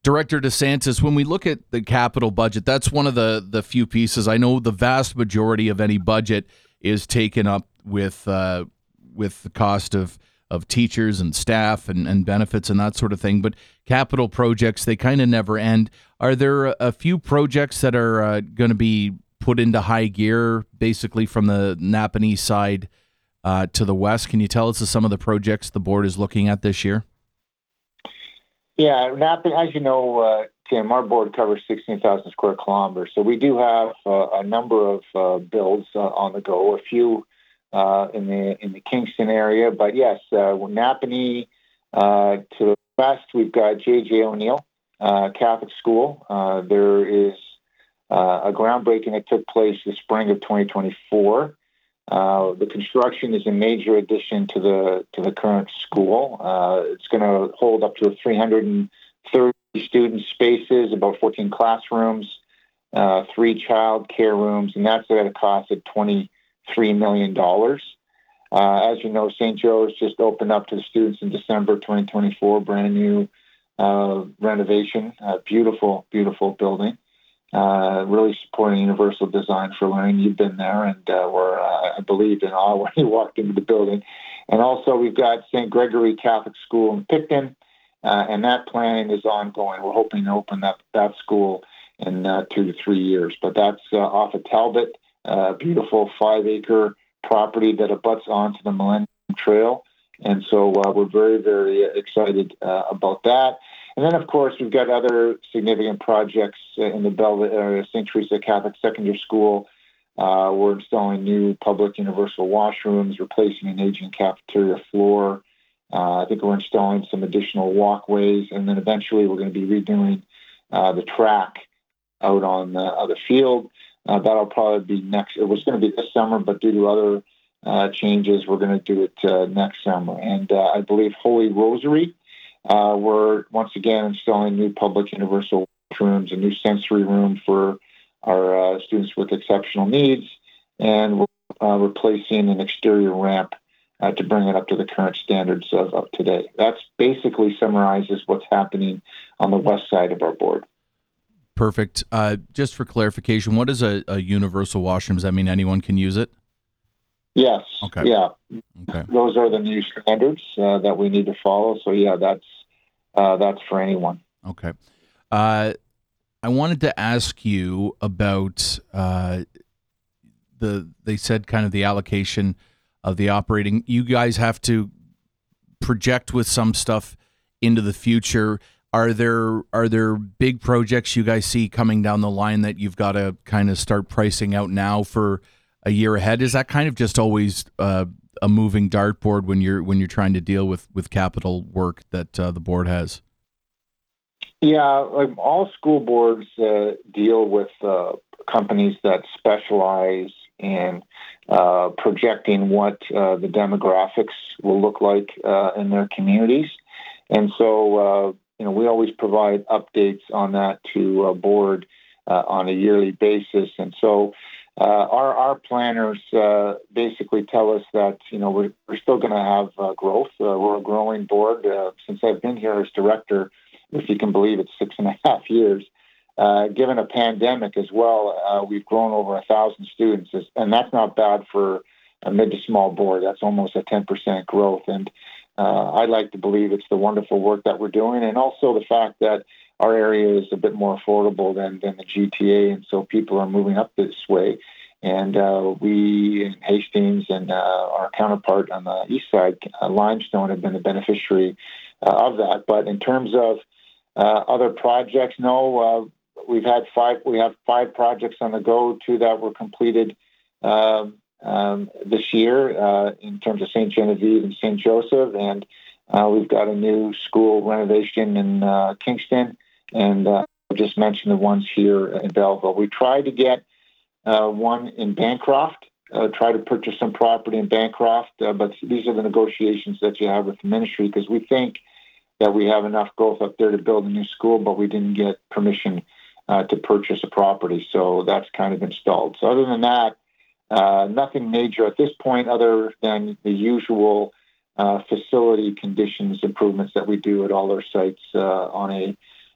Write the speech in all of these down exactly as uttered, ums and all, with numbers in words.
Director DeSantis, when we look at the capital budget, that's one of the, the few pieces. I know the vast majority of any budget is taken up with uh, with the cost of, of teachers and staff and, and benefits and that sort of thing. But capital projects, they kind of never end. Are there a, a few projects that are uh, going to be put into high gear, basically from the Napanee side uh, to the west? Can you tell us some of the projects the board is looking at this year? Yeah, Napanee, as you know, uh, Tim, our board covers sixteen thousand square kilometers. So we do have uh, a number of uh, builds uh, on the go, a few uh, in the in the Kingston area. But yes, uh, Napanee uh, to the west, we've got J J O'Neill uh, Catholic School. Uh, there is uh, a groundbreaking that took place the spring of twenty twenty-four. Uh, the construction is a major addition to the to the current school. Uh, it's going to hold up to three hundred thirty student spaces, about fourteen classrooms, uh, three child care rooms, and that's at a cost of twenty-three million dollars. Uh, as you know, Saint Joe's just opened up to the students in December twenty twenty-four, brand new uh, renovation, uh, beautiful, beautiful building. Uh, really supporting universal design for learning. You've been there, and uh, were, uh, I believe, in awe when you walked into the building. And also, we've got Saint Gregory Catholic School in Picton, uh, and that planning is ongoing. We're hoping to open that, that school in uh, two to three years. But that's uh, off of Talbot, a uh, beautiful five-acre property that abuts onto the Millennium Trail. And so uh, we're very, very excited uh, about that. And then, of course, we've got other significant projects in the Belleville area. Saint Teresa Catholic Secondary School. Uh, we're installing new public universal washrooms, replacing an aging cafeteria floor. Uh, I think we're installing some additional walkways. And then eventually we're going to be redoing uh, the track out on the, uh, the field. Uh, that'll probably be next. It was going to be this summer, but due to other uh, changes, we're going to do it uh, next summer. And uh, I believe Holy Rosary, Uh, we're once again installing new public universal rooms, a new sensory room for our uh, students with exceptional needs, and we're uh, replacing an exterior ramp uh, to bring it up to the current standards of, of today. That's basically summarizes what's happening on the west side of our board. Perfect. Uh, just for clarification, what is a, a universal washroom? Does that mean anyone can use it? Yes. Okay. Yeah. Okay. Those are the new standards uh, that we need to follow. So yeah, that's uh, that's for anyone. Okay. Uh, I wanted to ask you about uh, the. They said kind of the allocation of the operating. You guys have to project with some stuff into the future. Are there are there big projects you guys see coming down the line that you've got to kind of start pricing out now for a year ahead? Is that kind of just always uh, a moving dartboard when you're when you're trying to deal with, with capital work that uh, the board has? Yeah, like all school boards uh, deal with uh, companies that specialize in uh, projecting what uh, the demographics will look like uh, in their communities, and so uh, you know we always provide updates on that to a board uh, on a yearly basis, and so. Uh, our our planners uh, basically tell us that you know we're we're still going to have uh, growth. Uh, we're a growing board. Uh, since I've been here as director, if you can believe it, six and a half years. Uh, given a pandemic as well, uh, we've grown over a thousand students, and that's not bad for a mid to small board. That's almost a ten percent growth, and uh, I like to believe it's the wonderful work that we're doing, and also the fact that our area is a bit more affordable than, than the G T A, and so people are moving up this way. And uh, we in Hastings and uh, our counterpart on the east side, uh, Limestone, have been the beneficiary uh, of that. But in terms of uh, other projects, no, uh, we've had five. We have five projects on the go. Two that were completed um, um, this year uh, in terms of Saint Genevieve and Saint Joseph, and uh, we've got a new school renovation in uh, Kingston. And uh, I just mentioned the ones here in Belleville. We tried to get uh, one in Bancroft, uh, try to purchase some property in Bancroft, uh, but these are the negotiations that you have with the ministry because we think that we have enough growth up there to build a new school, but we didn't get permission uh, to purchase a property, so that's kind of installed. So other than that, uh, nothing major at this point other than the usual uh, facility conditions improvements that we do at all our sites uh, on a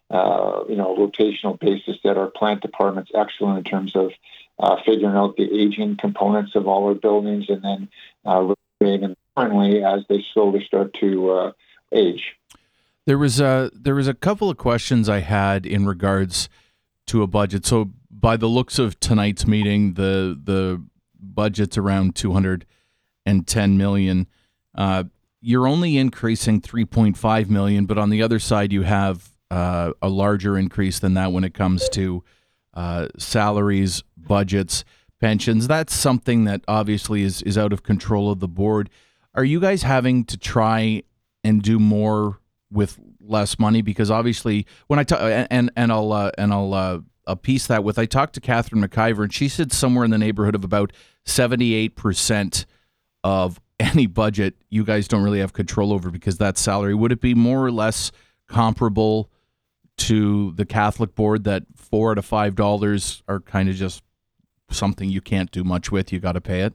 uh, you know, rotational basis that our plant department's excellent in terms of uh, figuring out the aging components of all our buildings and then uh, renovating them as they slowly start to uh, age. There was a there was a couple of questions I had in regards to a budget. So by the looks of tonight's meeting, the the budget's around two hundred ten million. Uh, you're only increasing three point five million, but on the other side, you have uh, a larger increase than that when it comes to uh, salaries, budgets, pensions. That's something that obviously is is out of control of the board. Are you guys having to try and do more with less money? Because obviously, when I talk, and and I'll uh, and I'll uh, I'll piece that with, I talked to Catherine McIver, and she said somewhere in the neighborhood of about seventy-eight percent of any budget you guys don't really have control over because that's salary. Would it be more or less comparable to the Catholic board that four out of five dollars are kind of just something you can't do much with? You got to pay it.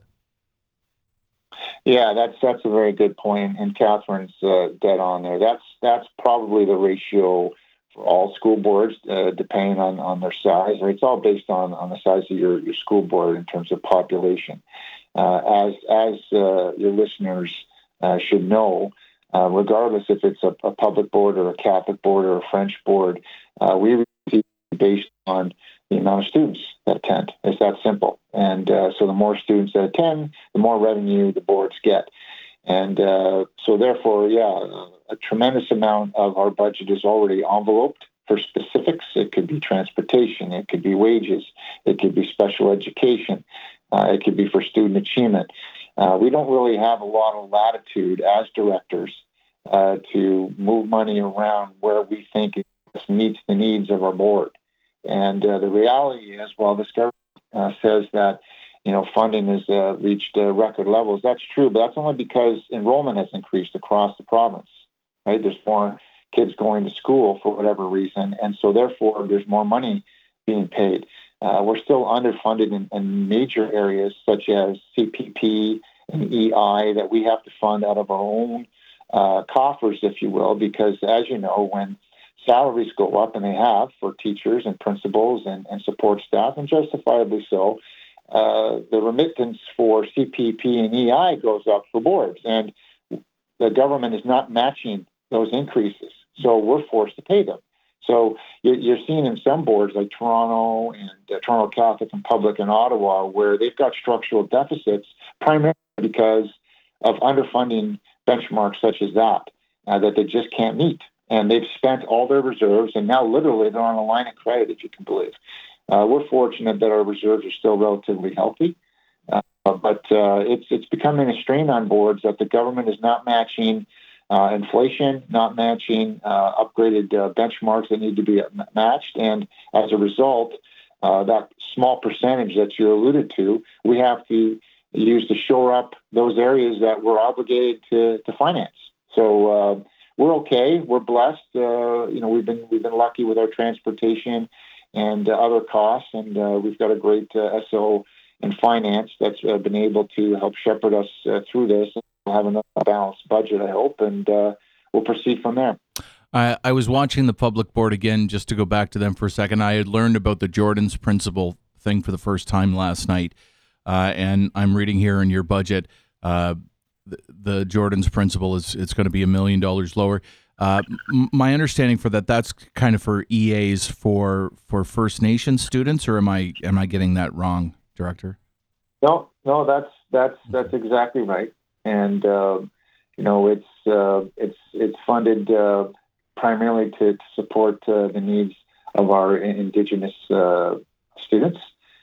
Yeah, that's that's a very good point, and Catherine's uh, dead on there. That's that's probably the ratio for all school boards, uh, depending on, on their size. Right? It's all based on, on the size of your, your school board in terms of population. Uh, as as uh, your listeners uh, should know, uh, regardless if it's a, a public board or a Catholic board or a French board, uh, we receive based on the amount of students that attend. It's that simple. And uh, so the more students that attend, the more revenue the boards get. And uh, so therefore, yeah, a tremendous amount of our budget is already enveloped for specifics. It could be transportation, it could be wages, it could be special education, uh, it could be for student achievement. Uh, we don't really have a lot of latitude as directors uh, to move money around where we think it meets the needs of our board. And uh, the reality is, while this government uh, says that, you know, funding has uh, reached uh, record levels, that's true, but that's only because enrollment has increased across the province, right? There's more kids going to school for whatever reason, and so therefore there's more money being paid. Uh, we're still underfunded in, in major areas such as C P P and E I that we have to fund out of our own uh, coffers, if you will, because as you know, when salaries go up, and they have for teachers and principals and, and support staff, and justifiably so, uh, the remittance for C P P and E I goes up for boards, and the government is not matching those increases, so we're forced to pay them. So you're, you're seeing in some boards like Toronto and uh, Toronto Catholic and Public in Ottawa, where they've got structural deficits primarily because of underfunding benchmarks such as that, uh, that they just can't meet. And they've spent all their reserves, and now literally they're on a line of credit, if you can believe. Uh, we're fortunate that our reserves are still relatively healthy, uh, but uh, it's it's becoming a strain on boards that the government is not matching uh, inflation, not matching uh, upgraded uh, benchmarks that need to be matched, and as a result, uh, that small percentage that you alluded to, we have to use to shore up those areas that we're obligated to, to finance. So. Uh, We're okay. We're blessed. Uh, you know, we've been we've been lucky with our transportation and uh, other costs, and uh, we've got a great uh, S O in finance that's uh, been able to help shepherd us uh, through this. We'll have another balanced budget, I hope, and uh, we'll proceed from there. I, I was watching the public board again, just to go back to them for a second. I had learned about the Jordan's Principle thing for the first time last night, uh, and I'm reading here in your budget. Uh, The, the Jordan's Principle is it's going to be a million dollars lower. Uh, m- my understanding for that, that's kind of for E As for for First Nations students, or am I am I getting that wrong, Director? No, no, that's that's that's exactly right. And uh, you know, it's uh, it's it's funded uh, primarily to, to support uh, the needs of our Indigenous uh, students,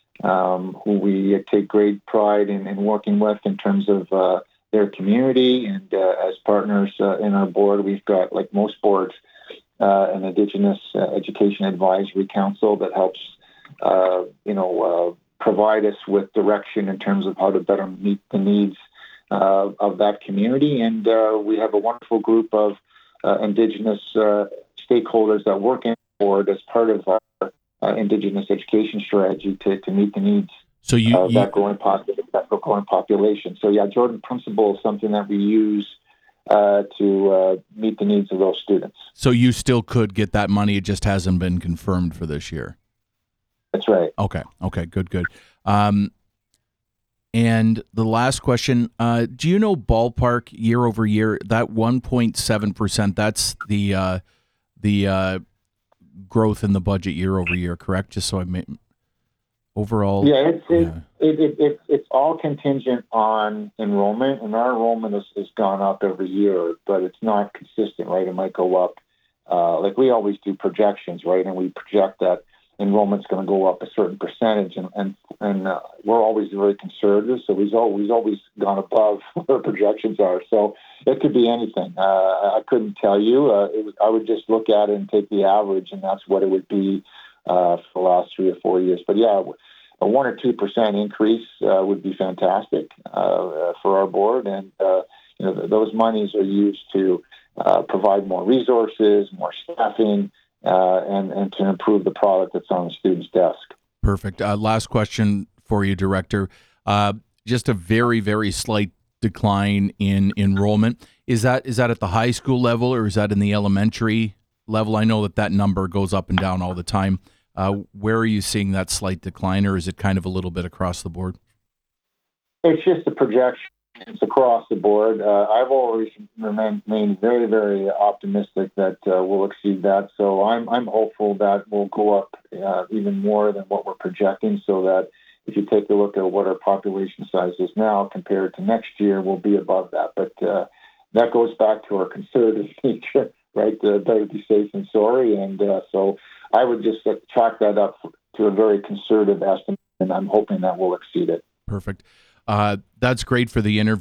um, who we take great pride in, in working with in terms of. Uh, their community, and uh, as partners uh, in our board, we've got, like most boards, uh, an Indigenous uh, Education Advisory Council that helps, uh, you know, uh, provide us with direction in terms of how to better meet the needs uh, of that community. And uh, we have a wonderful group of uh, Indigenous uh, stakeholders that work in the board as part of our uh, Indigenous education strategy to, to meet the needs. So you, uh, that growing, pop- that growing population. So yeah, Jordan Principle is something that we use uh, to uh, meet the needs of those students. So you still could get that money. It just hasn't been confirmed for this year. That's right. Okay. Okay. Good. Good. Um, and the last question: uh, do you know ballpark year over year that one point seven percent? That's the uh, the uh, growth in the budget year over year, correct? Just so I may overall. Yeah, it's it, yeah. It, it, it, it's all contingent on enrollment, and our enrollment has, has gone up every year, but it's not consistent, right? It might go up. Uh, like we always do projections, right? And we project that enrollment's going to go up a certain percentage, and and, and uh, we're always very conservative, so we've always always gone above what our projections are. So it could be anything. Uh, I couldn't tell you. Uh, it was, I would just look at it and take the average, and that's what it would be uh, for the last three or four years. But yeah, a one or two percent increase uh, would be fantastic uh, for our board, and uh, you know th- those monies are used to uh, provide more resources, more staffing. Uh, and, and to improve the product that's on the student's desk. Perfect. Uh, last question for you, Director. Uh, just a very, very slight decline in enrollment. Is that is that at the high school level or is that in the elementary level? I know that that number goes up and down all the time. Uh, where are you seeing that slight decline, or is it kind of a little bit across the board? It's just a projection. It's across the board. Uh, I've always remained very, very optimistic that uh, we'll exceed that. So I'm I'm hopeful that we'll go up uh, even more than what we're projecting, so that if you take a look at what our population size is now compared to next year, we'll be above that. But uh, that goes back to our conservative nature, right? Uh, better be safe than sorry. And uh, so I would just uh, chalk that up to a very conservative estimate, and I'm hoping that we'll exceed it. Perfect. Uh, that's great for the interview.